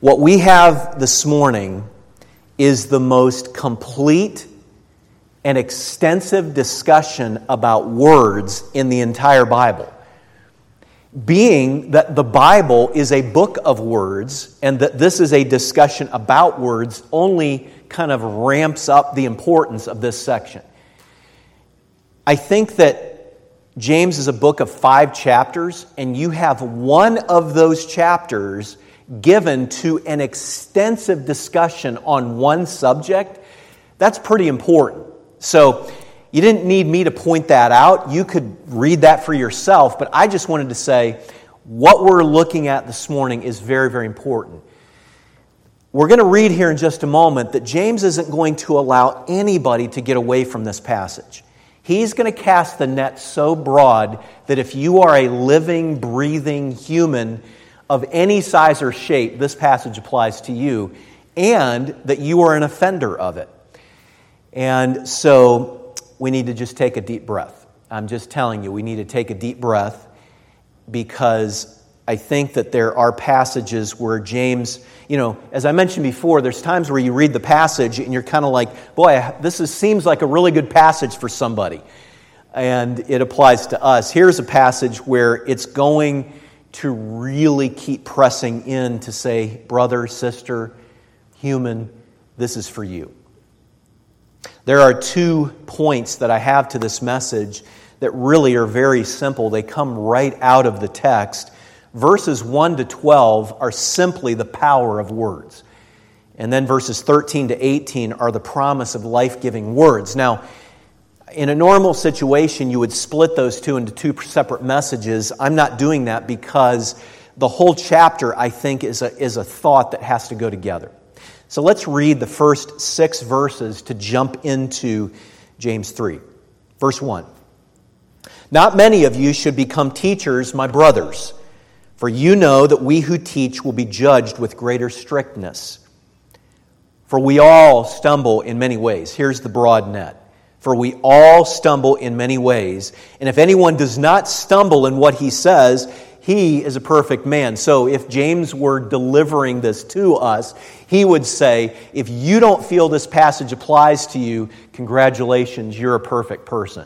What we have this morning is the most complete and extensive discussion about words in the entire Bible. Being that the Bible is a book of words, and that this is a discussion about words, only kind of ramps up the importance of this section. I think that James is a book of 5 chapters, and you have one of those chapters given to an extensive discussion on one subject. That's pretty important. So you didn't need me to point that out. You could read that for yourself, but I just wanted to say what we're looking at this morning is very, very important. We're going to read here in just a moment that James isn't going to allow anybody to get away from this passage. He's going to cast the net so broad that if you are a living, breathing human of any size or shape, this passage applies to you, and that you are an offender of it. And so we need to just take a deep breath. I'm just telling you, we need to take a deep breath, because I think that there are passages where James, as I mentioned before, there's times where you read the passage and you're kind of like, boy, seems like a really good passage for somebody. And it applies to us. Here's a passage where it's going to really keep pressing in to say, brother, sister, human, this is for you. There are 2 points that I have to this message that really are very simple. They come right out of the text. Verses 1 to 12 are simply the power of words. And then verses 13 to 18 are the promise of life-giving words. Now, in a normal situation, you would split those 2 into 2 separate messages. I'm not doing that because the whole chapter, I think, is a thought that has to go together. So let's read the first 6 verses to jump into James 3. Verse 1. Not many of you should become teachers, my brothers, for you know that we who teach will be judged with greater strictness. For we all stumble in many ways. Here's the broad net. For we all stumble in many ways. And if anyone does not stumble in what he says, he is a perfect man. So if James were delivering this to us, he would say, if you don't feel this passage applies to you, congratulations, you're a perfect person.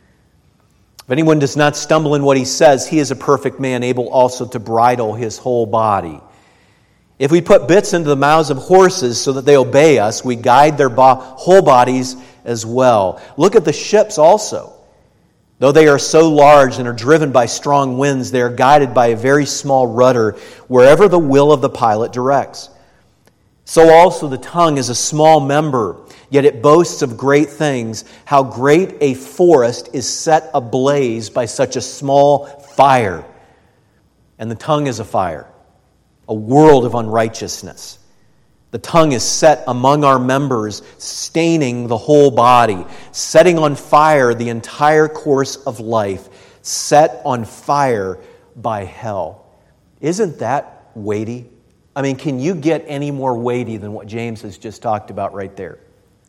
If anyone does not stumble in what he says, he is a perfect man, able also to bridle his whole body. If we put bits into the mouths of horses so that they obey us, we guide their whole bodies as well. Look at the ships also. Though they are so large and are driven by strong winds, they are guided by a very small rudder wherever the will of the pilot directs. So also the tongue is a small member, yet it boasts of great things. How great a forest is set ablaze by such a small fire. And the tongue is a fire, a world of unrighteousness. The tongue is set among our members, staining the whole body, setting on fire the entire course of life, set on fire by hell. Isn't that weighty? I mean, can you get any more weighty than what James has just talked about right there?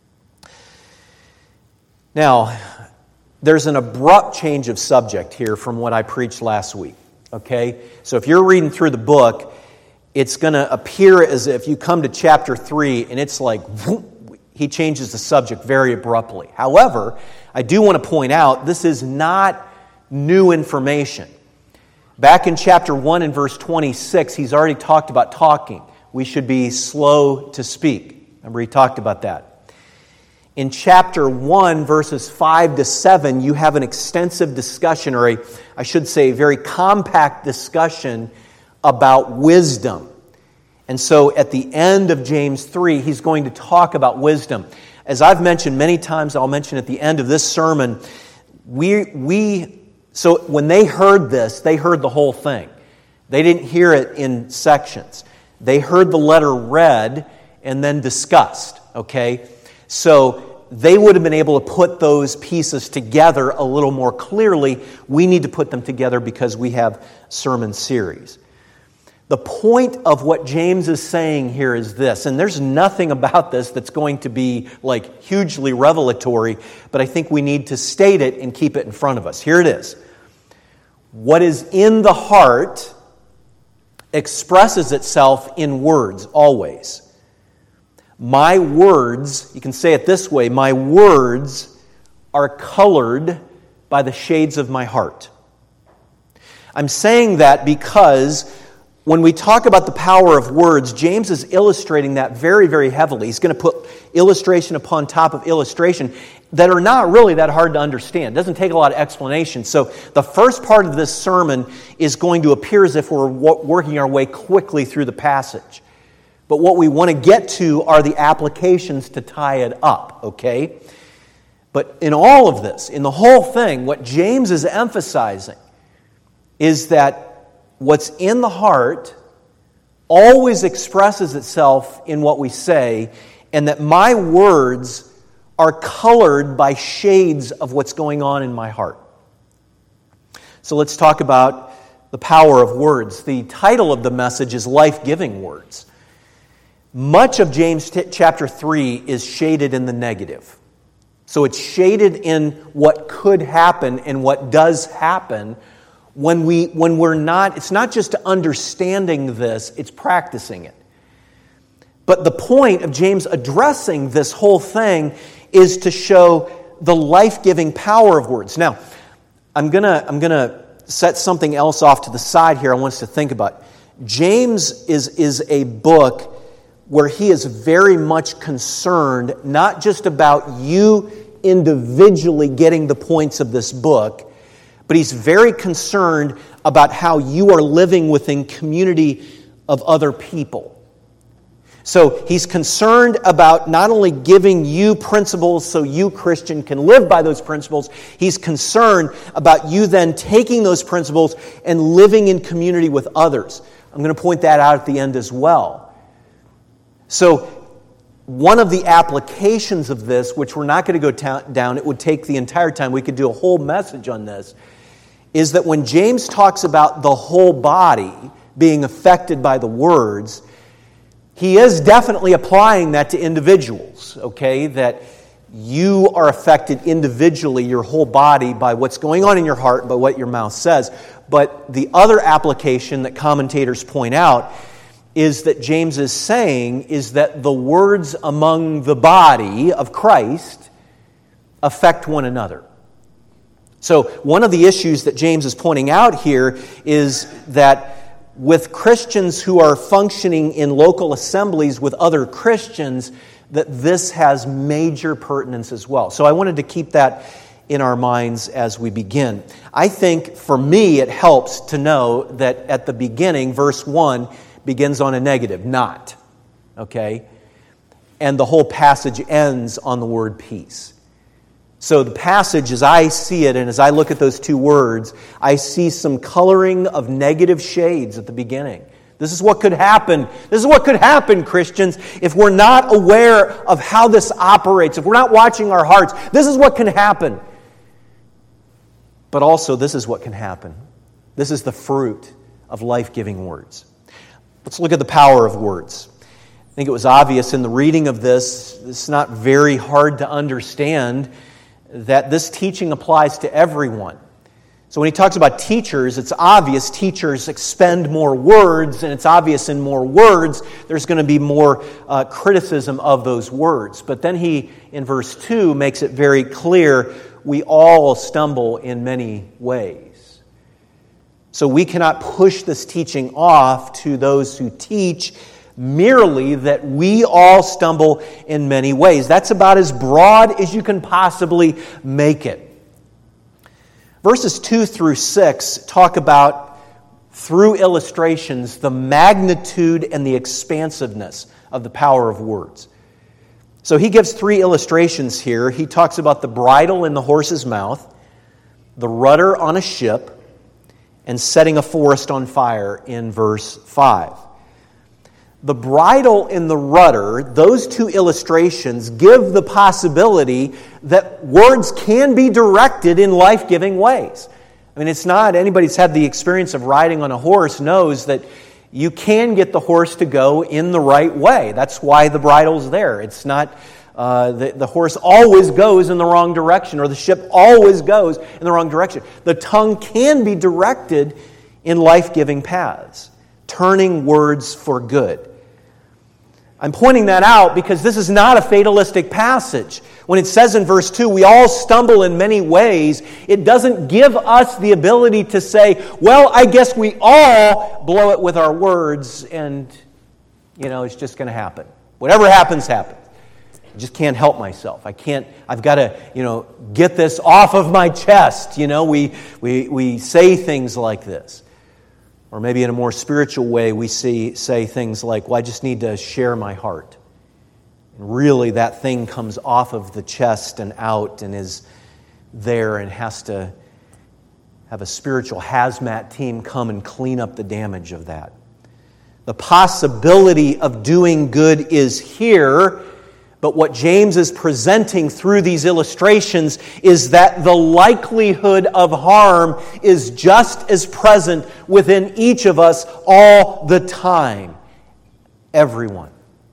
Now, there's an abrupt change of subject here from what I preached last week. Okay? So if you're reading through the book, it's going to appear as if you come to chapter 3 and it's like, whoop, he changes the subject very abruptly. However, I do want to point out this is not new information. Back in chapter 1 and verse 26, he's already talked about talking. We should be slow to speak. Remember, he talked about that. In chapter 1, verses 5 to 7, you have an extensive discussion, or I should say, a very compact discussion about wisdom. And so at the end of James 3, he's going to talk about wisdom. As I've mentioned many times, I'll mention at the end of this sermon, so when they heard this, they heard the whole thing. They didn't hear it in sections. They heard the letter read and then discussed, okay? So they would have been able to put those pieces together a little more clearly. We need to put them together because we have sermon series. The point of what James is saying here is this, and there's nothing about this that's going to be like hugely revelatory, but I think we need to state it and keep it in front of us. Here it is. What is in the heart expresses itself in words, always. My words, you can say it this way, my words are colored by the shades of my heart. I'm saying that because when we talk about the power of words, James is illustrating that very, very heavily. He's going to put illustration upon top of illustration that are not really that hard to understand. It doesn't take a lot of explanation. So the first part of this sermon is going to appear as if we're working our way quickly through the passage. But what we want to get to are the applications to tie it up, okay? But in all of this, in the whole thing, what James is emphasizing is that what's in the heart always expresses itself in what we say, and that my words are colored by shades of what's going on in my heart. So let's talk about the power of words. The title of the message is Life-Giving Words. Much of James chapter 3 is shaded in the negative. So it's shaded in what could happen and what does happen when we're not, it's not just understanding this, it's practicing it. But the point of James addressing this whole thing is to show the life-giving power of words. Now, I'm gonna set something else off to the side here I want us to think about. James is a book where he is very much concerned not just about you individually getting the points of this book, but he's very concerned about how you are living within community of other people. So he's concerned about not only giving you principles so you, Christian, can live by those principles, he's concerned about you then taking those principles and living in community with others. I'm going to point that out at the end as well. So one of the applications of this, which we're not going to go down, it would take the entire time, we could do a whole message on this, is that when James talks about the whole body being affected by the words, he is definitely applying that to individuals, okay? That you are affected individually, your whole body, by what's going on in your heart, by what your mouth says. But the other application that commentators point out is that James is saying is that the words among the body of Christ affect one another. So one of the issues that James is pointing out here is that with Christians who are functioning in local assemblies with other Christians, that this has major pertinence as well. So I wanted to keep that in our minds as we begin. I think for me it helps to know that at the beginning, verse 1 begins on a negative, not. Okay? And the whole passage ends on the word peace. So the passage, as I see it, and as I look at those two words, I see some coloring of negative shades at the beginning. This is what could happen. This is what could happen, Christians, if we're not aware of how this operates, if we're not watching our hearts. This is what can happen. But also, this is what can happen. This is the fruit of life-giving words. Let's look at the power of words. I think it was obvious in the reading of this, it's not very hard to understand that this teaching applies to everyone. So when he talks about teachers, it's obvious teachers expend more words, and it's obvious in more words there's going to be more criticism of those words. But then he, in verse 2, makes it very clear we all stumble in many ways. So we cannot push this teaching off to those who teach merely that we all stumble in many ways. That's about as broad as you can possibly make it. Verses 2 through 6 talk about, through illustrations, the magnitude and the expansiveness of the power of words. So he gives 3 illustrations here. He talks about the bridle in the horse's mouth, the rudder on a ship, and setting a forest on fire in verse 5. The bridle and the rudder, those 2 illustrations give the possibility that words can be directed in life-giving ways. I mean, it's not, anybody who's had the experience of riding on a horse knows that you can get the horse to go in the right way. That's why the bridle's there. It's not, the horse always goes in the wrong direction, or the ship always goes in the wrong direction. The tongue can be directed in life-giving paths. turning words for good. I'm pointing that out because this is not a fatalistic passage. When it says in verse 2, we all stumble in many ways, it doesn't give us the ability to say, well, I guess we all blow it with our words and, it's just going to happen. Whatever happens, happens. I just can't help myself. I've got to, get this off of my chest. We say things like this. Or maybe in a more spiritual way, we say things like, well, I just need to share my heart. And really, that thing comes off of the chest and out and is there and has to have a spiritual hazmat team come and clean up the damage of that. The possibility of doing good is here, but what James is presenting through these illustrations is that the likelihood of harm is just as present within each of us all the time. Everyone.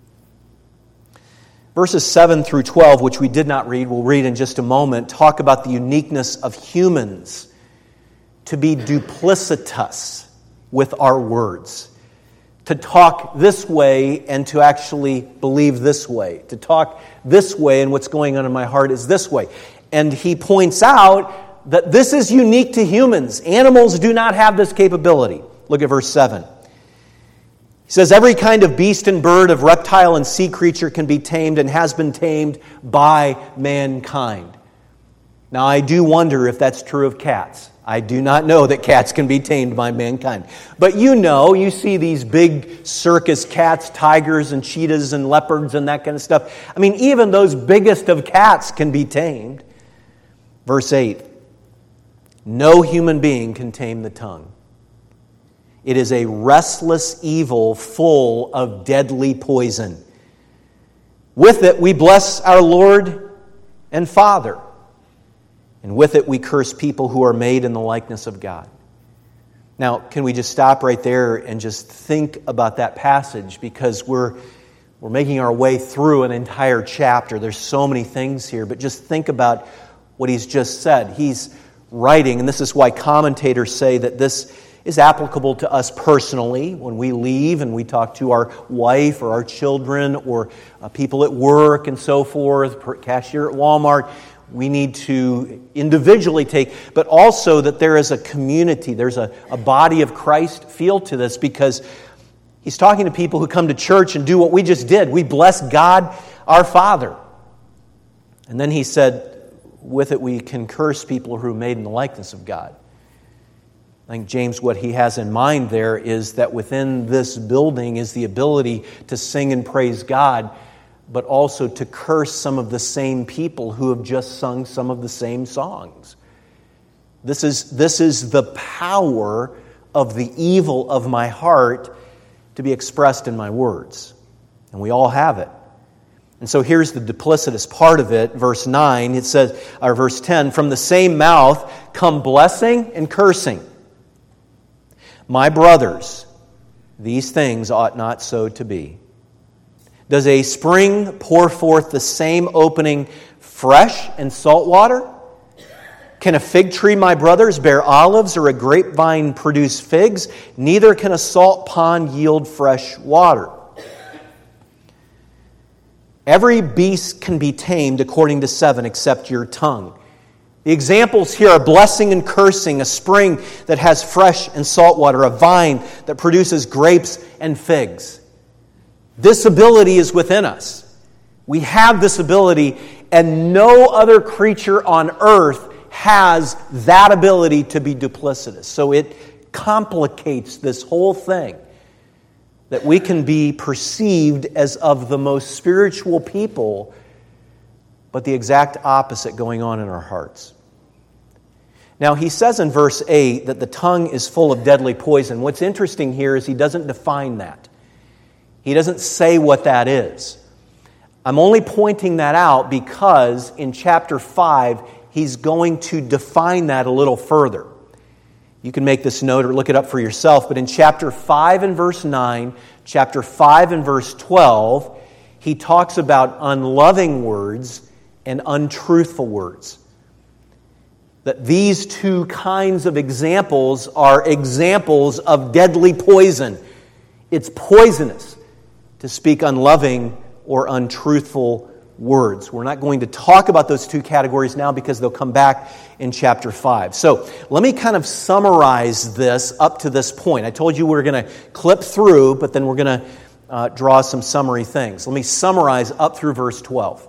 Verses 7 through 12, which we did not read, we'll read in just a moment, talk about the uniqueness of humans to be duplicitous with our words. To talk this way and to actually believe this way. To talk this way and what's going on in my heart is this way. And he points out that this is unique to humans. Animals do not have this capability. Look at verse 7. He says, every kind of beast and bird, of reptile and sea creature can be tamed and has been tamed by mankind. Now, I do wonder if that's true of cats. I do not know that cats can be tamed by mankind. But you see these big circus cats, tigers and cheetahs and leopards and that kind of stuff. I mean, even those biggest of cats can be tamed. Verse 8, no human being can tame the tongue. It is a restless evil full of deadly poison. With it we bless our Lord and Father. And with it we curse people who are made in the likeness of God. Now, can we just stop right there and just think about that passage? Because we're making our way through an entire chapter. There's so many things here, but just think about what he's just said. He's writing, and this is why commentators say that this is applicable to us personally when we leave and we talk to our wife or our children or people at work and so forth, cashier at Walmart. We need to individually take, but also that there is a community, there's a body of Christ feel to this, because he's talking to people who come to church and do what we just did. We bless God, our Father. And then he said, with it we can curse people who are made in the likeness of God. I think James, what he has in mind there is that within this building is the ability to sing and praise God, but also to curse some of the same people who have just sung some of the same songs. This is the power of the evil of my heart to be expressed in my words. And we all have it. And so here's the duplicitous part of it. Verse 9, it says, or verse 10, from the same mouth come blessing and cursing. My brothers, these things ought not so to be. Does a spring pour forth the same opening fresh and salt water? Can a fig tree, my brothers, bear olives, or a grapevine produce figs? Neither can a salt pond yield fresh water. Every beast can be tamed according to 7 except your tongue. The examples here are blessing and cursing, a spring that has fresh and salt water, a vine that produces grapes and figs. This ability is within us. We have this ability, and no other creature on earth has that ability to be duplicitous. So it complicates this whole thing, that we can be perceived as of the most spiritual people, but the exact opposite going on in our hearts. Now, he says in verse 8 that the tongue is full of deadly poison. What's interesting here is he doesn't define that. He doesn't say what that is. I'm only pointing that out because in chapter 5, he's going to define that a little further. You can make this note or look it up for yourself, but in chapter 5 and verse 9, chapter 5 and verse 12, he talks about unloving words and untruthful words. That these two kinds of examples are examples of deadly poison. It's poisonous to speak unloving or untruthful words. We're not going to talk about those two categories now because they'll come back in chapter 5. So let me kind of summarize this up to this point. I told you we're going to clip through, but then we're going to draw some summary things. Let me summarize up through verse 12.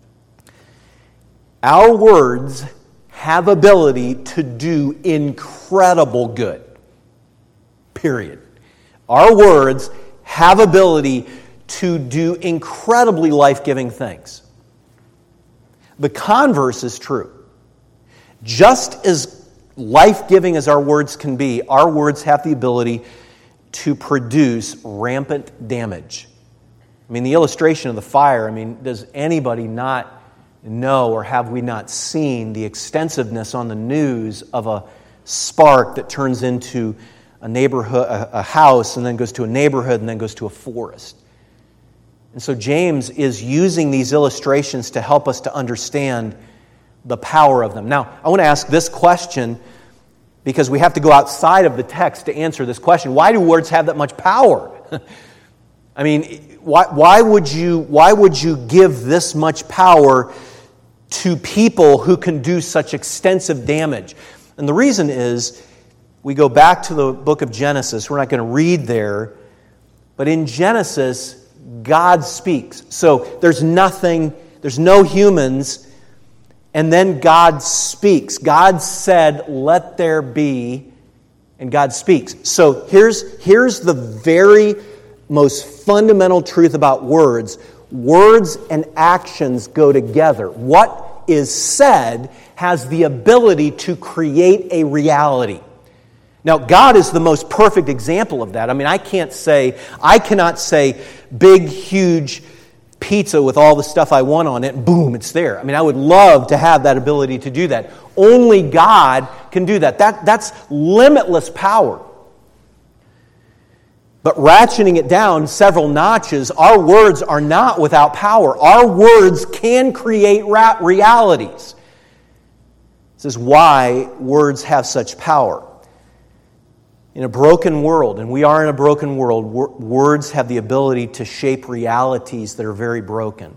Our words have ability to do incredible good. Period. Our words have ability to do incredibly life-giving things. The converse is true. Just as life-giving as our words can be, our words have the ability to produce rampant damage. I mean, the illustration of the fire, does anybody not know, or have we not seen the extensiveness on the news of a spark that turns into a neighborhood, a house, and then goes to a neighborhood, and then goes to a forest? And so James is using these illustrations to help us to understand the power of them. Now, I want to ask this question because we have to go outside of the text to answer this question. Why do words have that much power? Why would you give this much power to people who can do such extensive damage? And the reason is, we go back to the book of Genesis. We're not going to read there, but in Genesis, God speaks. So there's no humans, and then God speaks. God said, "Let there be," and God speaks. So here's the very most fundamental truth about words. Words and actions go together. What is said has the ability to create a reality. Now, God is the most perfect example of that. I cannot say big, huge pizza with all the stuff I want on it, boom, it's there. I would love to have that ability to do that. Only God can do that. That's limitless power. But ratcheting it down several notches, our words are not without power. Our words can create realities. This is why words have such power. In a broken world, and we are in a broken world, words have the ability to shape realities that are very broken.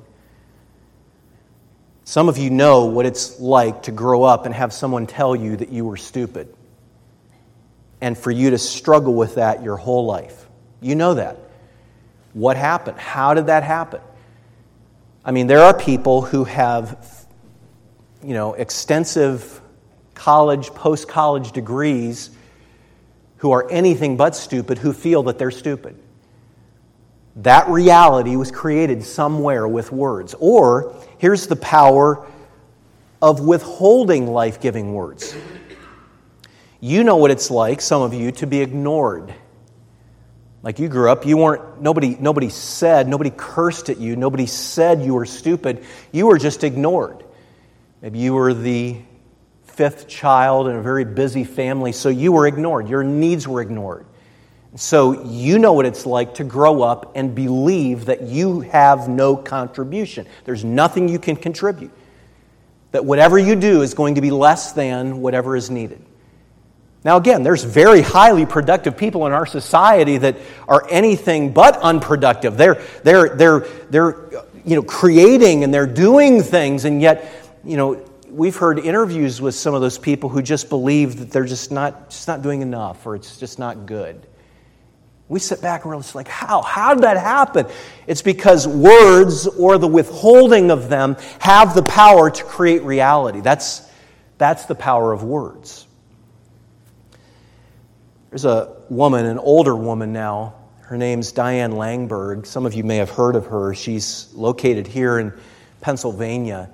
Some of you know what it's like to grow up and have someone tell you that you were stupid, and for you to struggle with that your whole life. You know that. What happened? How did that happen? There are people who have, extensive college, post-college degrees who are anything but stupid, who feel that they're stupid. That reality was created somewhere with words. Or, here's the power of withholding life-giving words. You know what it's like, some of you, to be ignored. Like you grew up, nobody cursed at you, nobody said you were stupid, you were just ignored. Maybe you were the fifth child in a very busy family, so you were ignored. Your needs were ignored. So you know what it's like to grow up and believe that you have no contribution. There's nothing you can contribute. That whatever you do is going to be less than whatever is needed. Now again, there's very highly productive people in our society that are anything but unproductive. They're creating and they're doing things, and yet, we've heard interviews with some of those people who just believe that they're just not doing enough, or it's just not good. We sit back and we're just like, how did that happen? It's because words, or the withholding of them, have the power to create reality. That's the power of words. There's a woman, an older woman now. Her name's Diane Langberg. Some of you may have heard of her. She's located here in Pennsylvania.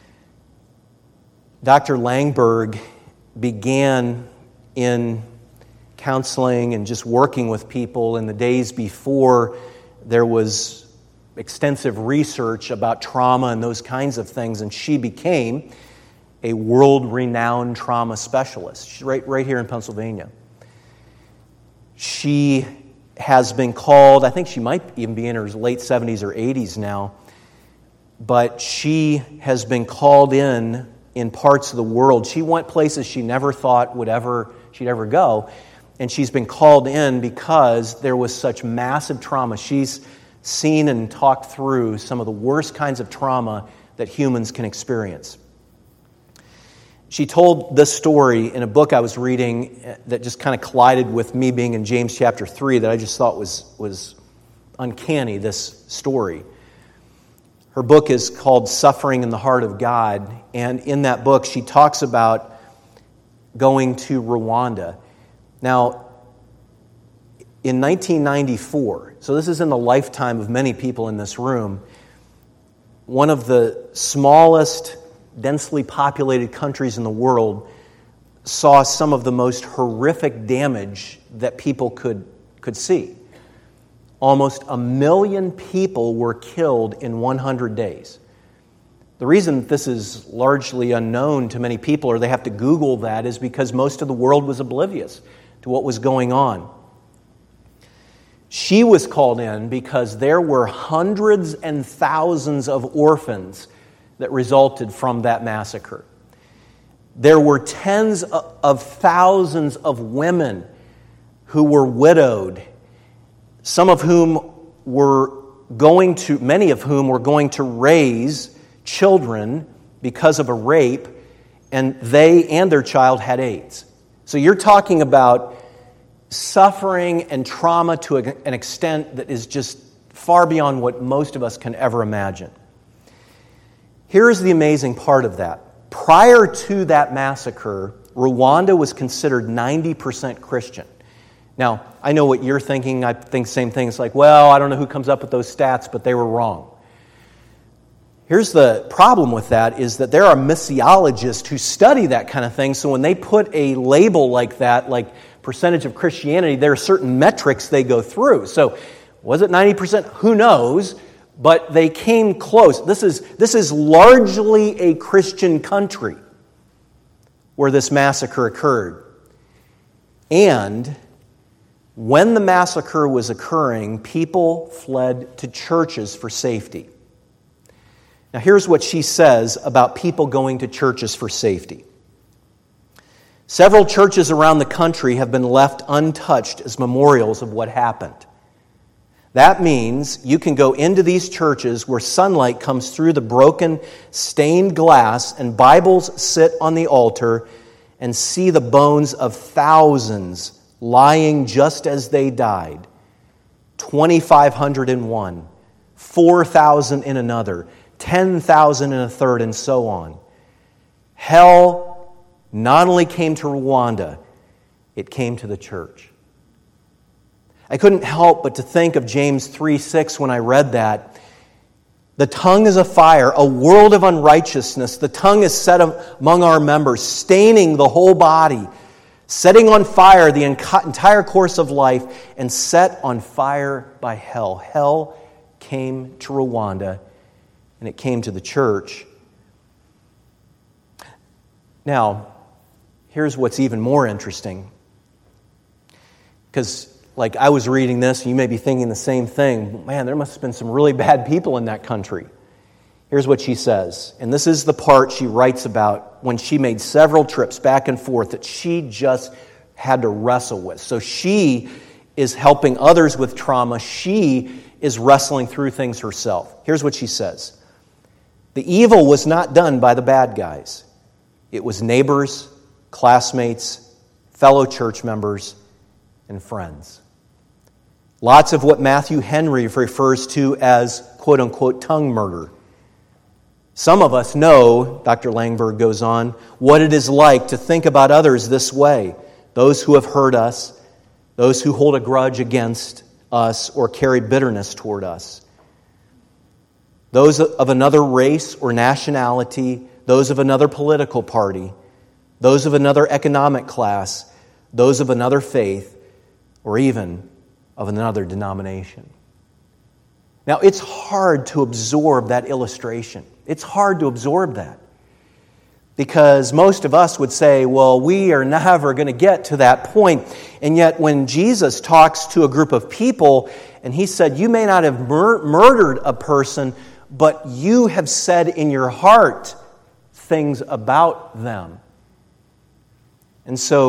Dr. Langberg began in counseling and just working with people in the days before there was extensive research about trauma and those kinds of things, and she became a world-renowned trauma specialist. She's right here in Pennsylvania. She has been called, I think she might even be in her late 70s or 80s now, but she has been called in parts of the world. She went places she never thought she'd ever go. and she's been called in because there was such massive trauma. She's seen and talked through some of the worst kinds of trauma that humans can experience. She told this story in a book I was reading that just kind of collided with me being in James chapter 3 that I just thought was uncanny, this story. Her book is called Suffering in the Heart of God, and in that book she talks about going to Rwanda. Now, in 1994, so this is in the lifetime of many people in this room, one of the smallest, densely populated countries in the world saw some of the most horrific damage that people could see. Almost 1 million people were killed in 100 days. The reason this is largely unknown to many people, or they have to Google that, is because most of the world was oblivious to what was going on. She was called in because there were hundreds and thousands of orphans that resulted from that massacre. There were tens of thousands of women who were widowed, many of whom were going to raise children because of a rape, and they and their child had AIDS. So you're talking about suffering and trauma to an extent that is just far beyond what most of us can ever imagine. Here's the amazing part of that. Prior to that massacre, Rwanda was considered 90% Christian. Now, I know what you're thinking. I think the same thing. It's like, well, I don't know who comes up with those stats, but they were wrong. Here's the problem with that, is that there are missiologists who study that kind of thing, so when they put a label like that, like percentage of Christianity, there are certain metrics they go through. So, was it 90%? Who knows? But they came close. This is largely a Christian country where this massacre occurred. And when the massacre was occurring, people fled to churches for safety. Now here's what she says about people going to churches for safety. Several churches around the country have been left untouched as memorials of what happened. That means you can go into these churches where sunlight comes through the broken, stained glass and Bibles sit on the altar and see the bones of thousands lying just as they died. 2,500 in one, 4,000 in another, 10,000 in a third, and so on. Hell not only came to Rwanda, it came to the church. I couldn't help but to think of James 3:6 when I read that. The tongue is a fire, a world of unrighteousness. The tongue is set among our members, staining the whole body, setting on fire the entire course of life, and set on fire by hell. Hell came to Rwanda, and it came to the church. Now, here's what's even more interesting. Because I was reading this, and you may be thinking the same thing. Man, there must have been some really bad people in that country. Here's what she says, and this is the part she writes about when she made several trips back and forth that she just had to wrestle with. So she is helping others with trauma. She is wrestling through things herself. Here's what she says. The evil was not done by the bad guys. It was neighbors, classmates, fellow church members, and friends. Lots of what Matthew Henry refers to as quote-unquote tongue murder. Some of us know, Dr. Langberg goes on, what it is like to think about others this way. Those who have hurt us, those who hold a grudge against us or carry bitterness toward us. Those of another race or nationality, those of another political party, those of another economic class, those of another faith, or even of another denomination. Now, it's hard to absorb that illustration. It's hard to absorb that. Because most of us would say, well, we are never going to get to that point. And yet when Jesus talks to a group of people, and he said, you may not have murdered a person, but you have said in your heart things about them. And so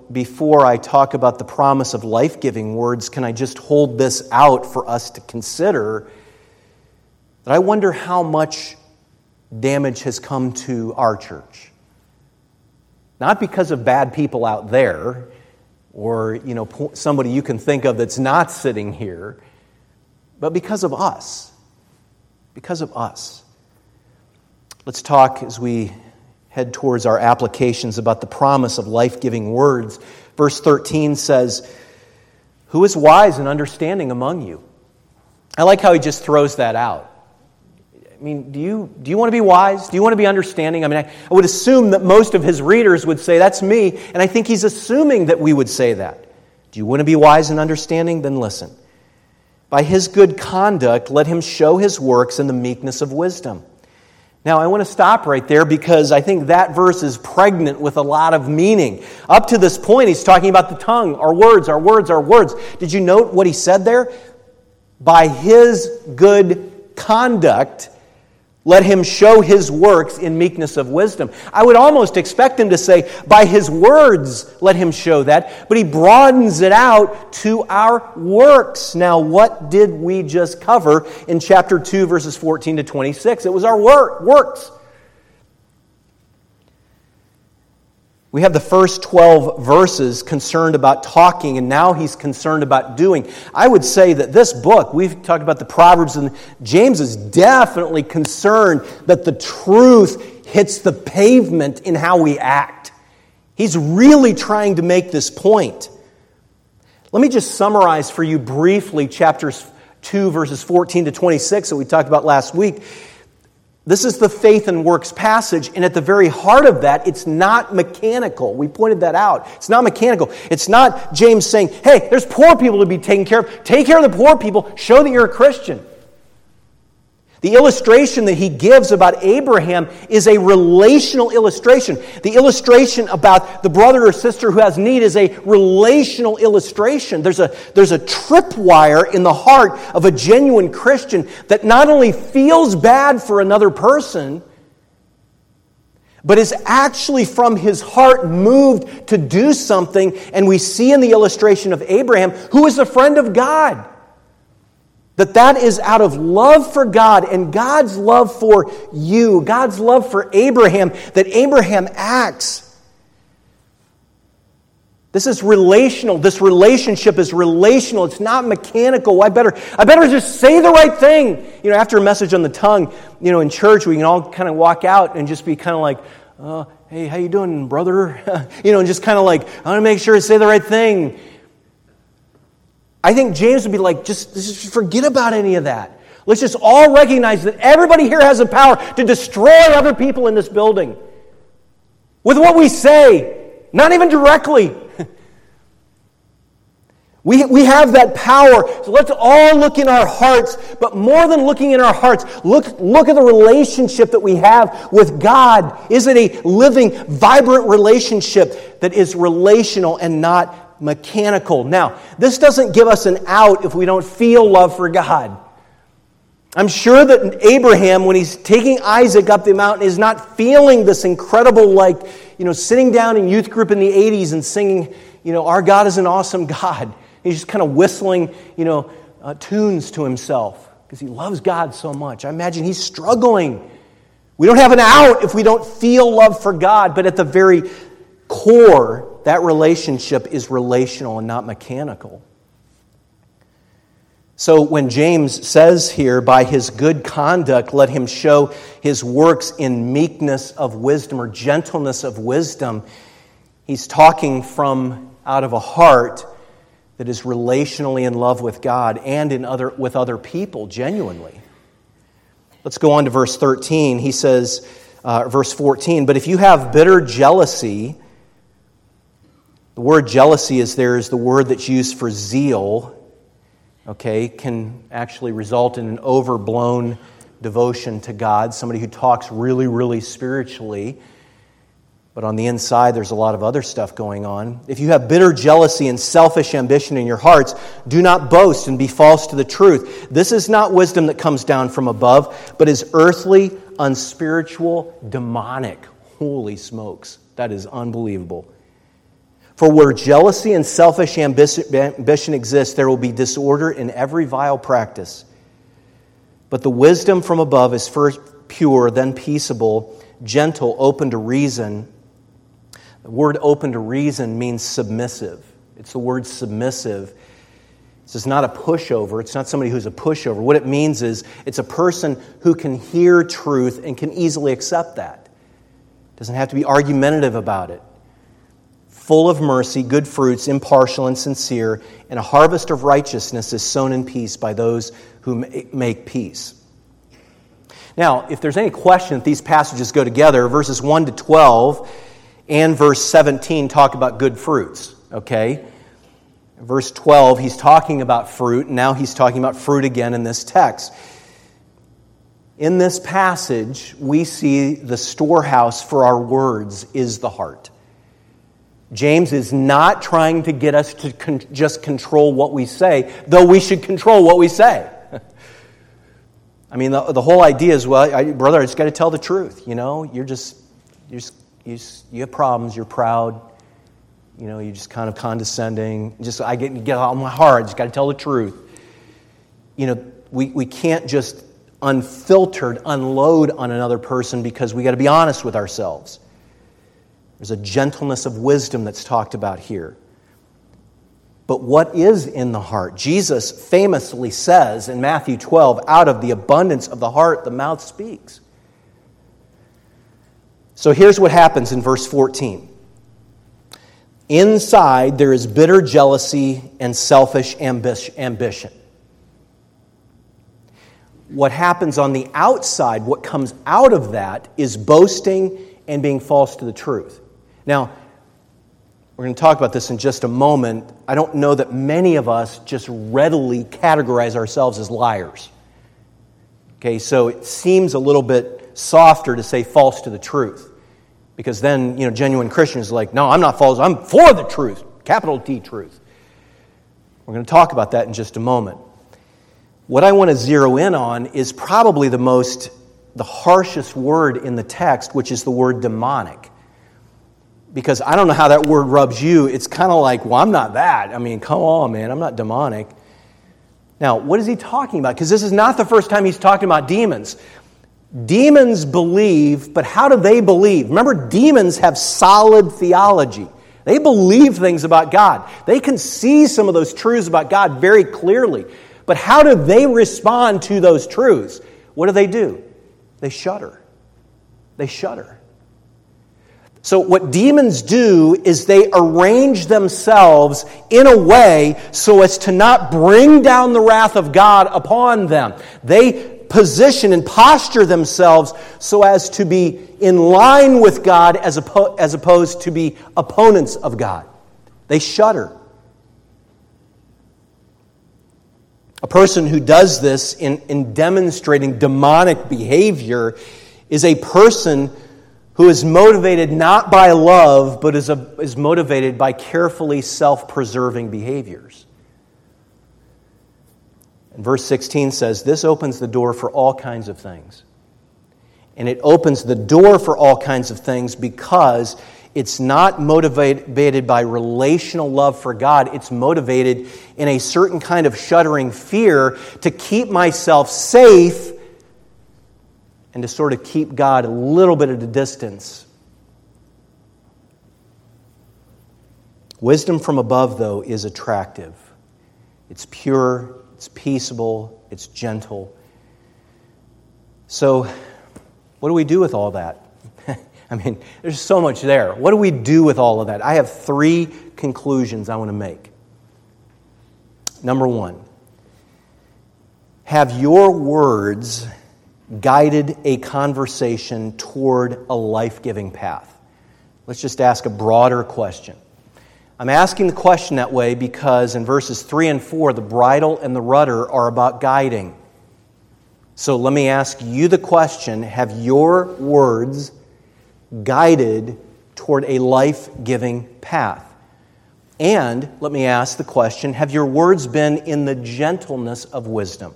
before I talk about the promise of life-giving words, can I just hold this out for us to consider? That I wonder how much damage has come to our church. Not because of bad people out there, or somebody you can think of that's not sitting here, but because of us. Because of us. Let's talk as we head towards our applications about the promise of life-giving words. Verse 13 says, "Who is wise and understanding among you?" I like how he just throws that out. I mean, do you want to be wise? Do you want to be understanding? I mean, I would assume that most of his readers would say, that's me, and I think he's assuming that we would say that. Do you want to be wise and understanding? Then listen. "By his good conduct, let him show his works in the meekness of wisdom." Now, I want to stop right there because I think that verse is pregnant with a lot of meaning. Up to this point, he's talking about the tongue, our words, our words, our words. Did you note what he said there? By his good conduct, let him show his works in meekness of wisdom. I would almost expect him to say, by his words, let him show that. But he broadens it out to our works. Now, what did we just cover in chapter 2, verses 14 to 26? It was our works. We have the first 12 verses concerned about talking, and now he's concerned about doing. I would say that this book, we've talked about the Proverbs, and James is definitely concerned that the truth hits the pavement in how we act. He's really trying to make this point. Let me just summarize for you briefly chapters 2, verses 14 to 26 that we talked about last week. This is the faith and works passage, and at the very heart of that, it's not mechanical. We pointed that out. It's not mechanical. It's not James saying, hey, there's poor people to be taken care of. Take care of the poor people. Show that you're a Christian. The illustration that he gives about Abraham is a relational illustration. The illustration about the brother or sister who has need is a relational illustration. There's a tripwire in the heart of a genuine Christian that not only feels bad for another person, but is actually from his heart moved to do something. And we see in the illustration of Abraham, who is a friend of God, that is out of love for God and God's love for you, God's love for Abraham, that Abraham acts. This is relational. This relationship is relational. It's not mechanical. I better just say the right thing. After a message on the tongue, in church, we can all kind of walk out and just be kind of like, hey, how you doing, brother? And just kind of like, I want to make sure I say the right thing. I think James would be like, just forget about any of that. Let's just all recognize that everybody here has the power to destroy other people in this building. With what we say, not even directly. We have that power. So let's all look in our hearts, but more than looking in our hearts, look at the relationship that we have with God. Is it a living, vibrant relationship that is relational and not mechanical? Now, this doesn't give us an out if we don't feel love for God. I'm sure that Abraham, when he's taking Isaac up the mountain, is not feeling this incredible, sitting down in youth group in the 80s and singing, our God is an awesome God. He's just kind of whistling, tunes to himself because he loves God so much. I imagine he's struggling. We don't have an out if we don't feel love for God, but at the very core, that relationship is relational and not mechanical. So when James says here, by his good conduct, let him show his works in meekness of wisdom or gentleness of wisdom, he's talking from out of a heart that is relationally in love with God and with other people, genuinely. Let's go on to verse 13. He says, verse 14, but if you have bitter jealousy, the word jealousy is the word that's used for zeal, can actually result in an overblown devotion to God, somebody who talks really, really spiritually, but on the inside there's a lot of other stuff going on. If you have bitter jealousy and selfish ambition in your hearts, do not boast and be false to the truth. This is not wisdom that comes down from above, but is earthly, unspiritual, demonic. Holy smokes, that is unbelievable. For where jealousy and selfish ambition exist, there will be disorder in every vile practice. But the wisdom from above is first pure, then peaceable, gentle, open to reason. The word open to reason means submissive. It's the word submissive. It's not a pushover. It's not somebody who's a pushover. What it means is it's a person who can hear truth and can easily accept that. Doesn't have to be argumentative about it. Full of mercy, good fruits, impartial and sincere, and a harvest of righteousness is sown in peace by those who make peace. Now, if there's any question that these passages go together, verses 1 to 12 and verse 17 talk about good fruits, okay? Verse 12, he's talking about fruit, and now he's talking about fruit again in this text. In this passage, we see the storehouse for our words is the heart. James is not trying to get us to just control what we say, though we should control what we say. I mean, the whole idea is, well, brother, I just got to tell the truth. You know, you have problems. You're proud. You know, you're just kind of condescending. I get on my heart. I just got to tell the truth. You know, we can't just unfiltered unload on another person because we got to be honest with ourselves. There's a gentleness of wisdom that's talked about here. But what is in the heart? Jesus famously says in Matthew 12, out of the abundance of the heart, the mouth speaks. So here's what happens in verse 14. Inside there is bitter jealousy and selfish ambition. What happens on the outside, what comes out of that, is boasting and being false to the truth. Now, we're going to talk about this in just a moment. I don't know that many of us just readily categorize ourselves as liars. Okay, so it seems a little bit softer to say false to the truth. Because then, genuine Christians are like, no, I'm not false, I'm for the truth, capital T truth. We're going to talk about that in just a moment. What I want to zero in on is probably the harshest word in the text, which is the word demonic. Because I don't know how that word rubs you. It's kind of like, well, I'm not that. I mean, come on, man, I'm not demonic. Now, what is he talking about? Because this is not the first time he's talking about demons. Demons believe, but how do they believe? Remember, demons have solid theology. They believe things about God. They can see some of those truths about God very clearly. But how do they respond to those truths? What do? They shudder. They shudder. So what demons do is they arrange themselves in a way so as to not bring down the wrath of God upon them. They position and posture themselves so as to be in line with God as opposed to be opponents of God. They shudder. A person who does this in demonstrating demonic behavior is a person who is motivated not by love, but is motivated by carefully self-preserving behaviors. And verse 16 says, this opens the door for all kinds of things. And it opens the door for all kinds of things because it's not motivated by relational love for God. It's motivated in a certain kind of shuddering fear to keep myself safe and to sort of keep God a little bit at a distance. Wisdom from above, though, is attractive. It's pure, it's peaceable, it's gentle. So, what do we do with all that? I mean, there's so much there. What do we do with all of that? I have 3 conclusions I want to make. Number 1, have your words guided a conversation toward a life-giving path? Let's just ask a broader question. I'm asking the question that way because in verses 3 and 4, the bridle and the rudder are about guiding. So let me ask you the question, have your words guided toward a life-giving path? And let me ask the question, have your words been in the gentleness of wisdom?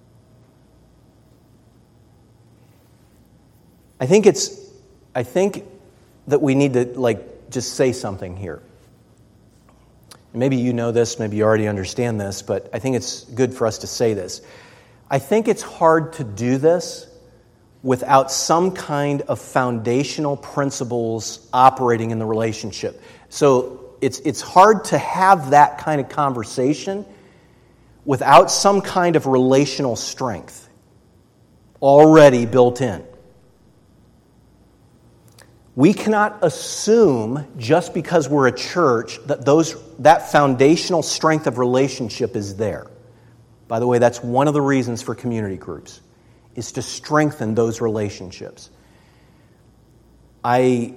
I think that we need to just say something here. Maybe you know this, maybe you already understand this, but I think it's good for us to say this. I think it's hard to do this without some kind of foundational principles operating in the relationship. So it's hard to have that kind of conversation without some kind of relational strength already built in. We cannot assume just because we're a church that that foundational strength of relationship is there. By the way, that's one of the reasons for community groups, is to strengthen those relationships. I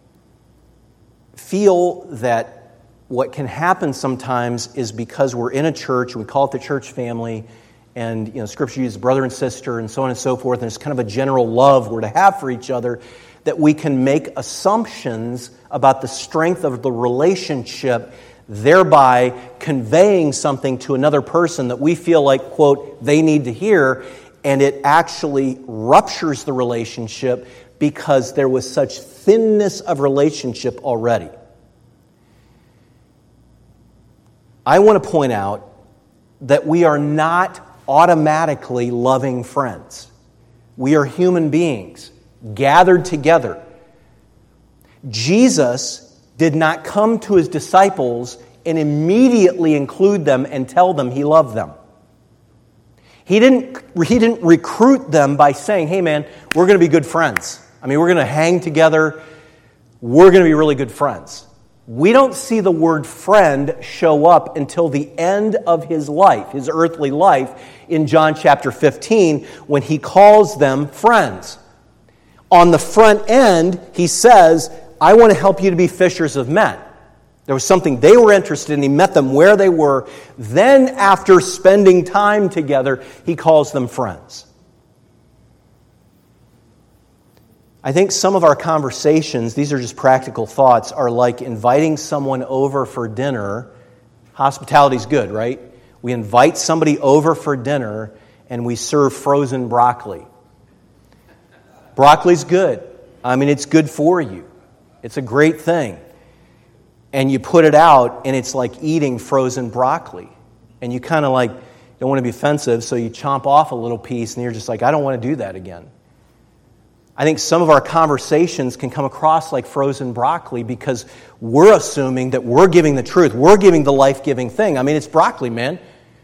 feel that what can happen sometimes is because we're in a church, we call it the church family, and Scripture uses brother and sister and so on and so forth, and it's kind of a general love we're to have for each other, that we can make assumptions about the strength of the relationship, thereby conveying something to another person that we feel like, quote, they need to hear, and it actually ruptures the relationship because there was such thinness of relationship already. I want to point out that we are not automatically loving friends. We are human beings gathered together. Jesus did not come to his disciples and immediately include them and tell them he loved them. He didn't recruit them by saying, hey man, we're going to be good friends. We're going to hang together. We're going to be really good friends. We don't see the word friend show up until the end of his life, his earthly life, in John chapter 15, when he calls them friends. On the front end, he says, I want to help you to be fishers of men. There was something they were interested in. He met them where they were. Then, after spending time together, he calls them friends. I think some of our conversations, these are just practical thoughts, are like inviting someone over for dinner. Hospitality's good, right? We invite somebody over for dinner and we serve frozen broccoli. Broccoli's good. It's good for you. It's a great thing. And you put it out and it's like eating frozen broccoli. And you kind of like don't want to be offensive, so you chomp off a little piece and you're just like, I don't want to do that again. I think some of our conversations can come across like frozen broccoli because we're assuming that we're giving the truth. We're giving the life-giving thing. It's broccoli, man.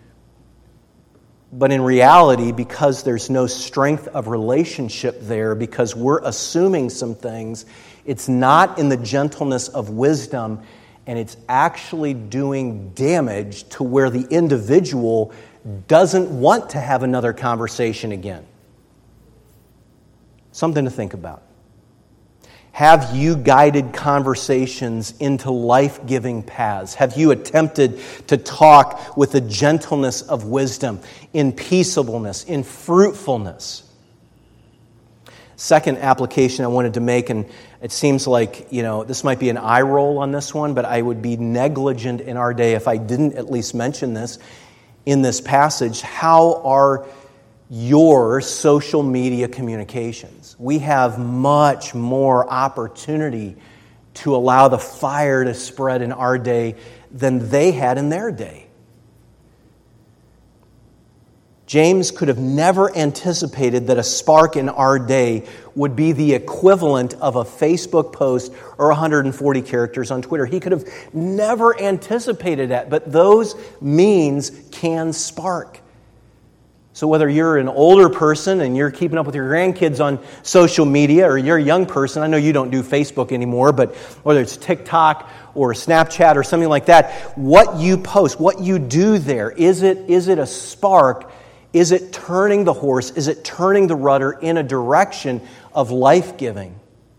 But in reality, because there's no strength of relationship there, because we're assuming some things, it's not in the gentleness of wisdom, and it's actually doing damage to where the individual doesn't want to have another conversation again. Something to think about. Have you guided conversations into life-giving paths? Have you attempted to talk with the gentleness of wisdom, in peaceableness, in fruitfulness? Second application I wanted to make, and it seems like, this might be an eye roll on this one, but I would be negligent in our day if I didn't at least mention this in this passage. How are your social media communications? We have much more opportunity to allow the fire to spread in our day than they had in their day. James could have never anticipated that a spark in our day would be the equivalent of a Facebook post or 140 characters on Twitter. He could have never anticipated that, but those means can spark. So whether you're an older person and you're keeping up with your grandkids on social media, or you're a young person, I know you don't do Facebook anymore, but whether it's TikTok or Snapchat or something like that, what you post, what you do there, is it a spark? Is it turning the horse? Is it turning the rudder in a direction of life-giving?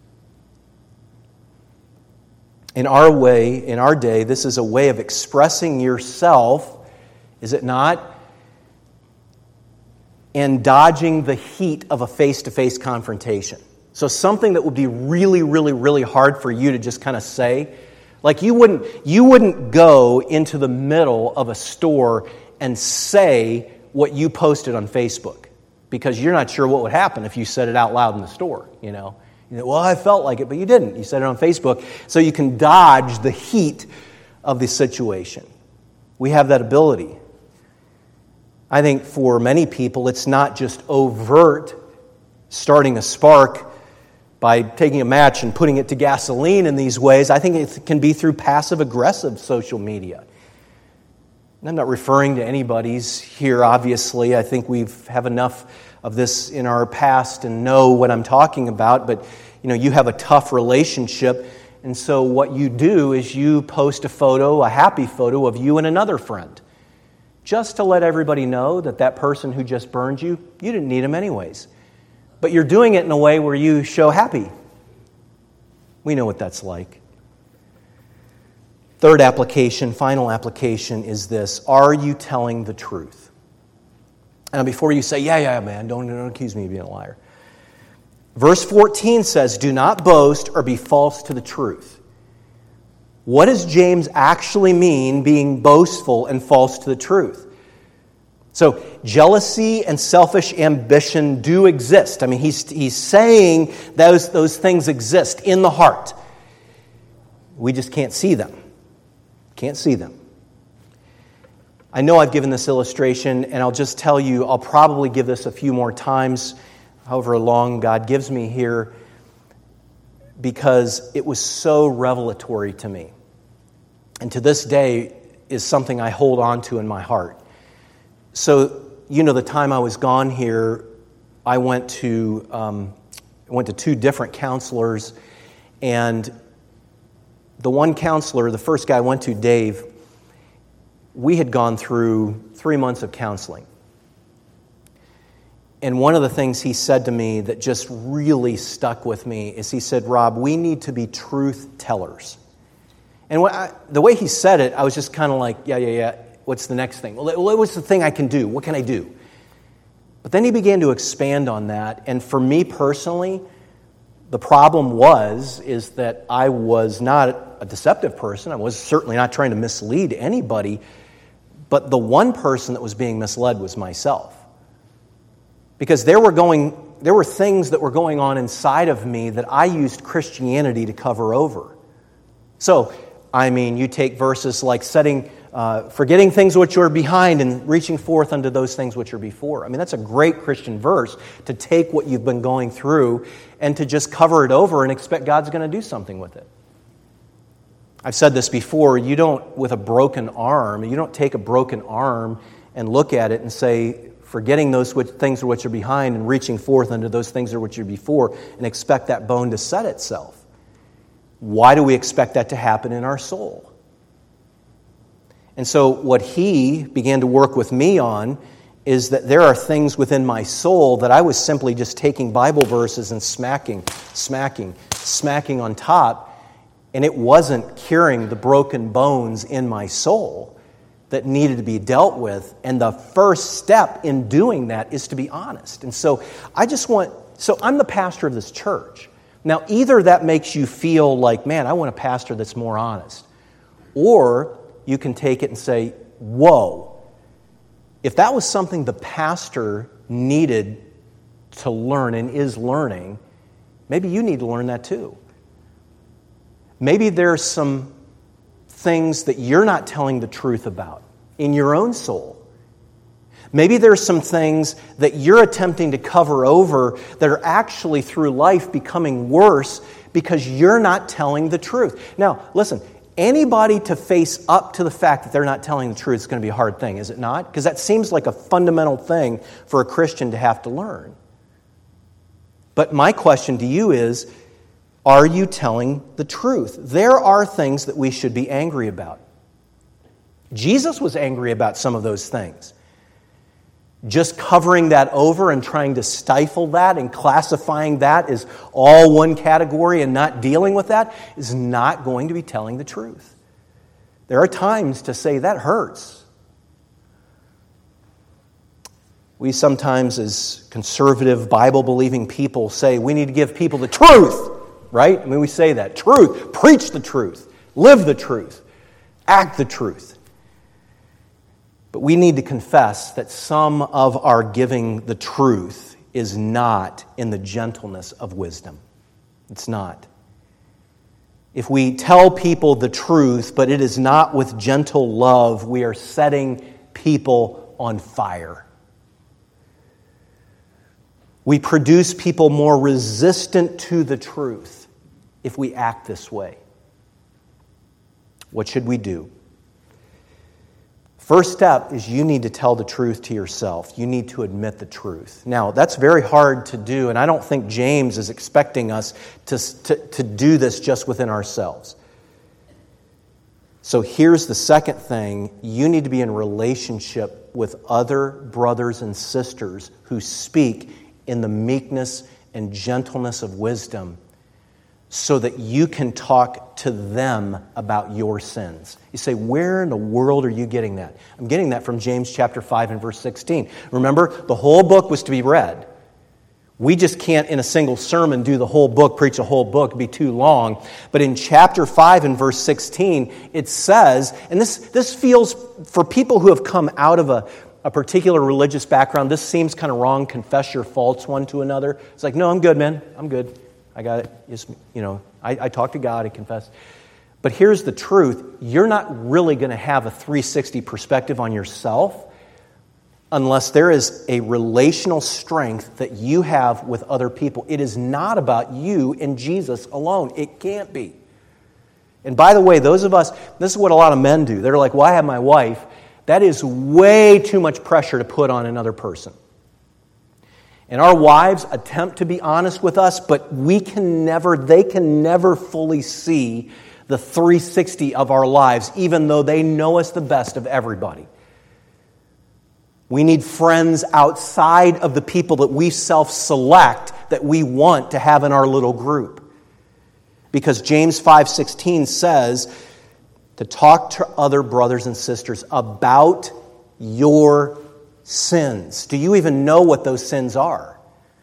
In our day, this is a way of expressing yourself, is it not? And dodging the heat of a face-to-face confrontation. So something that would be really, really, really hard for you to just kind of say. Like you wouldn't go into the middle of a store and say what you posted on Facebook, because you're not sure what would happen if you said it out loud in the store, Well, I felt like it, but you didn't. You said it on Facebook. So you can dodge the heat of the situation. We have that ability. I think for many people, it's not just overt starting a spark by taking a match and putting it to gasoline in these ways. I think it can be through passive-aggressive social media. And I'm not referring to anybody's here, obviously. I think we have enough of this in our past and know what I'm talking about. But, you have a tough relationship. And so what you do is you post a happy photo of you and another friend, just to let everybody know that person who just burned you didn't need him anyways. But you're doing it in a way where you show happy. We know what that's like. Third application, final application is this. Are you telling the truth? Now, before you say, yeah, man, don't accuse me of being a liar. Verse 14 says, do not boast or be false to the truth. What does James actually mean being boastful and false to the truth? So, jealousy and selfish ambition do exist. I mean, he's saying those things exist in the heart. We just can't see them. Can't see them. I know I've given this illustration, and I'll just tell you, I'll probably give this a few more times, however long God gives me here, because it was so revelatory to me. And to this day is something I hold on to in my heart. So, the time I was gone here, I went to 2 different counselors, and the one counselor, the first guy I went to, Dave, we had gone through 3 months of counseling. And one of the things he said to me that just really stuck with me is he said, Rob, we need to be truth tellers. And the way he said it, I was just kind of like, yeah. What's the next thing? Well, what's the thing I can do? What can I do? But then he began to expand on that. And for me personally, the problem is that I was not a deceptive person. I was certainly not trying to mislead anybody. But the one person that was being misled was myself. Because there were things that were going on inside of me that I used Christianity to cover over. So, you take verses like forgetting things which are behind and reaching forth unto those things which are before. That's a great Christian verse to take what you've been going through and to just cover it over and expect God's going to do something with it. I've said this before, you don't take a broken arm and look at it and say, forgetting those things which are behind and reaching forth unto those things which are before, and expect that bone to set itself. Why do we expect that to happen in our soul? And so what he began to work with me on is that there are things within my soul that I was simply just taking Bible verses and smacking on top, and it wasn't curing the broken bones in my soul that needed to be dealt with. And the first step in doing that is to be honest. And so I'm the pastor of this church. Now, either that makes you feel like, man, I want a pastor that's more honest, or you can take it and say, whoa, if that was something the pastor needed to learn and is learning, maybe you need to learn that too. Maybe there's some things that you're not telling the truth about in your own soul. Maybe there's some things that you're attempting to cover over that are actually through life becoming worse because you're not telling the truth. Now, listen, anybody to face up to the fact that they're not telling the truth is going to be a hard thing, is it not? Because that seems like a fundamental thing for a Christian to have to learn. But my question to you is, are you telling the truth? There are things that we should be angry about. Jesus was angry about some of those things. Just covering that over and trying to stifle that and classifying that as all one category and not dealing with that is not going to be telling the truth. There are times to say that hurts. We sometimes, as conservative, Bible-believing people, say we need to give people the truth, right? We say that. Truth. Preach the truth. Live the truth. Act the truth. But we need to confess that some of our giving the truth is not in the gentleness of wisdom. It's not. If we tell people the truth, but it is not with gentle love, we are setting people on fire. We produce people more resistant to the truth if we act this way. What should we do? First step is you need to tell the truth to yourself. You need to admit the truth. Now, that's very hard to do, and I don't think James is expecting us to do this just within ourselves. So here's the second thing. You need to be in relationship with other brothers and sisters who speak in the meekness and gentleness of wisdom, so that you can talk to them about your sins. You say, where in the world are you getting that? I'm getting that from James chapter 5 and verse 16. Remember, the whole book was to be read. We just can't, in a single sermon, do the whole book, preach a whole book, it'd be too long. But in chapter 5 and verse 16, it says, and this feels, for people who have come out of a particular religious background, this seems kind of wrong. Confess your faults one to another. It's like, no, I'm good, man. I'm good. I got it. Just, I talk to God and confess. But here's the truth. You're not really going to have a 360 perspective on yourself unless there is a relational strength that you have with other people. It is not about you and Jesus alone. It can't be. And by the way, those of us, this is what a lot of men do. They're like, well, I have my wife. That is way too much pressure to put on another person. And our wives attempt to be honest with us, but they can never fully see the 360 of our lives, even though they know us the best of everybody. We need friends outside of the people that we self-select that we want to have in our little group. Because James 5:16 says to talk to other brothers and sisters about your sins. Do you even know what those sins are?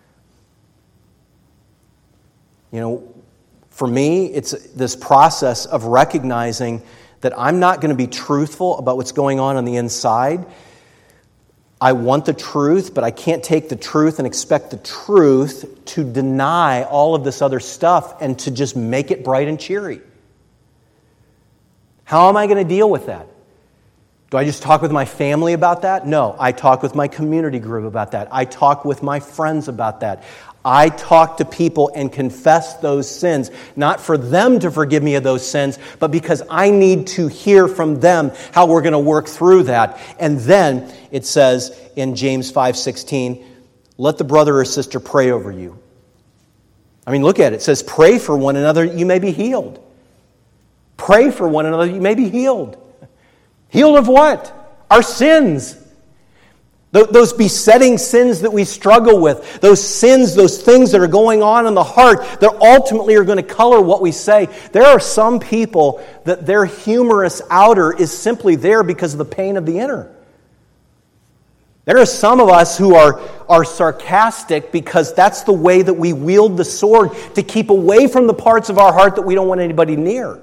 For me, it's this process of recognizing that I'm not going to be truthful about what's going on the inside. I want the truth, but I can't take the truth and expect the truth to deny all of this other stuff and to just make it bright and cheery. How am I going to deal with that? Do I just talk with my family about that? No, I talk with my community group about that. I talk with my friends about that. I talk to people and confess those sins, not for them to forgive me of those sins, but because I need to hear from them how we're going to work through that. And then it says in James 5:16, let the brother or sister pray over you. I mean, look at it. It says, pray for one another, you may be healed. Pray for one another, you may be healed. Healed of what? Our sins. Those besetting sins that we struggle with, those sins, those things that are going on in the heart that ultimately are going to color what we say. There are some people that their humorous outer is simply there because of the pain of the inner. There are some of us who are sarcastic because that's the way that we wield the sword to keep away from the parts of our heart that we don't want anybody near.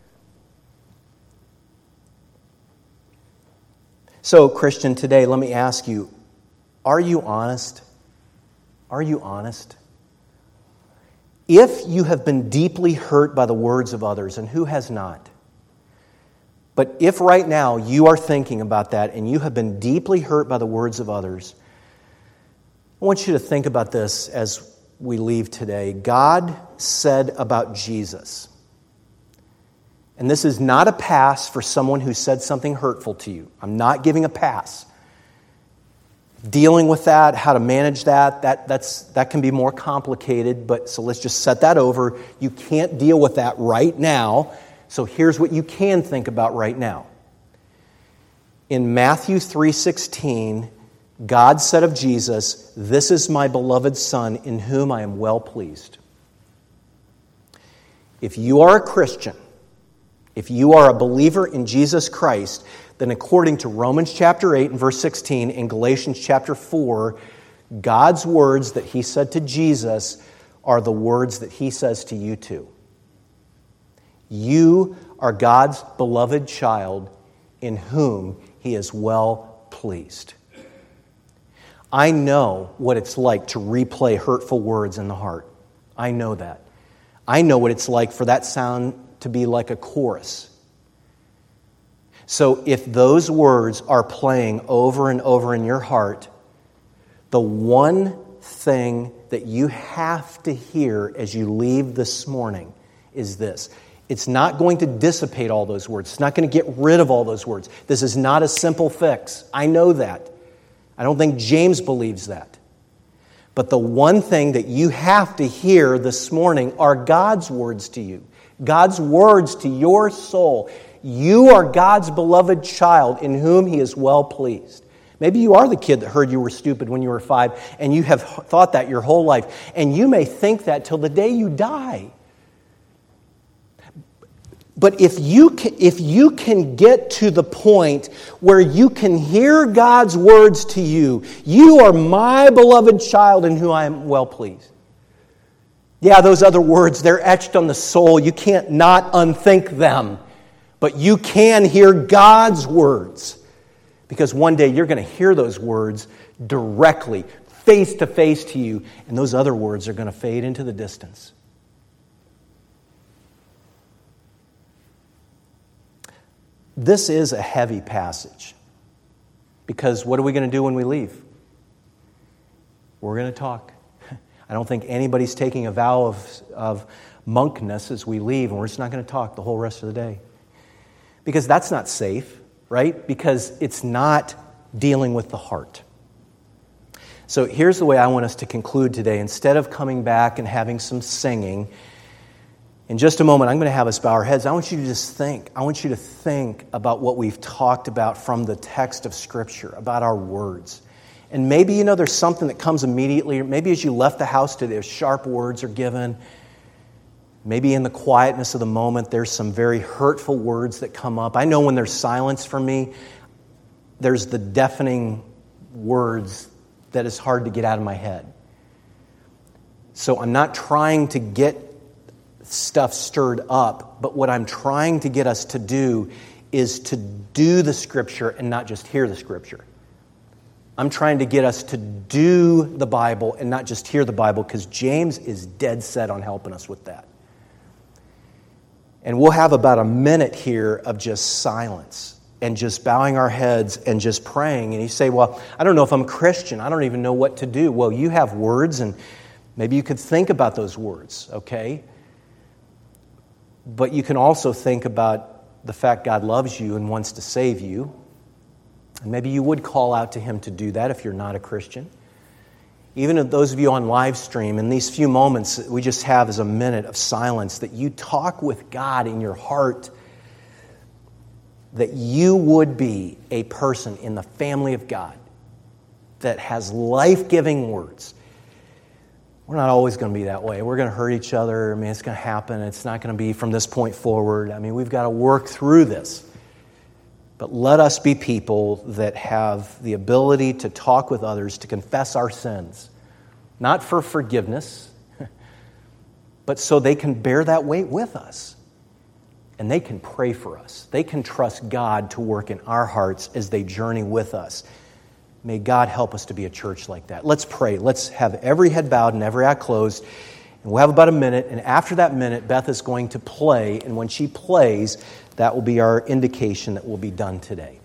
So, Christian, today, let me ask you, are you honest? Are you honest? If you have been deeply hurt by the words of others, and who has not? But if right now you are thinking about that and you have been deeply hurt by the words of others, I want you to think about this as we leave today. God said about Jesus, and this is not a pass for someone who said something hurtful to you. I'm not giving a pass. Dealing with that, how to manage that can be more complicated, but so let's just set that over. You can't deal with that right now. So here's what you can think about right now. In Matthew 3:16, God said of Jesus, "This is my beloved Son, in whom I am well pleased." If you are a Christian, if you are a believer in Jesus Christ, then according to Romans chapter 8 and verse 16 and Galatians chapter 4, God's words that He said to Jesus are the words that He says to you too. You are God's beloved child in whom He is well pleased. I know what it's like to replay hurtful words in the heart. I know that. I know what it's like for that sound to be like a chorus. So if those words are playing over and over in your heart, the one thing that you have to hear as you leave this morning is this. It's not going to dissipate all those words. It's not going to get rid of all those words. This is not a simple fix. I know that. I don't think James believes that. But the one thing that you have to hear this morning are God's words to you. God's words to your soul. You are God's beloved child in whom He is well pleased. Maybe you are the kid that heard you were stupid when you were 5, and you have thought that your whole life. And you may think that till the day you die. But if you can get to the point where you can hear God's words to you, you are my beloved child in whom I am well pleased. Yeah, those other words, they're etched on the soul. You can't not unthink them. But you can hear God's words. Because one day you're going to hear those words directly, face to face to you. And those other words are going to fade into the distance. This is a heavy passage. Because what are we going to do when we leave? We're going to talk. I don't think anybody's taking a vow of monkness as we leave, and we're just not going to talk the whole rest of the day. Because that's not safe, right? Because it's not dealing with the heart. So here's the way I want us to conclude today. Instead of coming back and having some singing, in just a moment I'm going to have us bow our heads. I want you to just think. I want you to think about what we've talked about from the text of Scripture, about our words. And maybe, there's something that comes immediately. Maybe as you left the house today, sharp words are given. Maybe in the quietness of the moment, there's some very hurtful words that come up. I know when there's silence for me, there's the deafening words that is hard to get out of my head. So I'm not trying to get stuff stirred up, but what I'm trying to get us to do is to do the Scripture and not just hear the Scripture. I'm trying to get us to do the Bible and not just hear the Bible, because James is dead set on helping us with that. And we'll have about a minute here of just silence and just bowing our heads and just praying. And you say, well, I don't know if I'm a Christian. I don't even know what to do. Well, you have words, and maybe you could think about those words, okay? But you can also think about the fact God loves you and wants to save you. And maybe you would call out to Him to do that if you're not a Christian. Even if those of you on live stream, in these few moments we just have as a minute of silence, that you talk with God in your heart, that you would be a person in the family of God that has life-giving words. We're not always going to be that way. We're going to hurt each other. It's going to happen. It's not going to be from this point forward. We've got to work through this. But let us be people that have the ability to talk with others, to confess our sins. Not for forgiveness, but so they can bear that weight with us. And they can pray for us. They can trust God to work in our hearts as they journey with us. May God help us to be a church like that. Let's pray. Let's have every head bowed and every eye closed. And we'll have about a minute. And after that minute, Beth is going to play. And when she plays, that will be our indication that we'll be done today.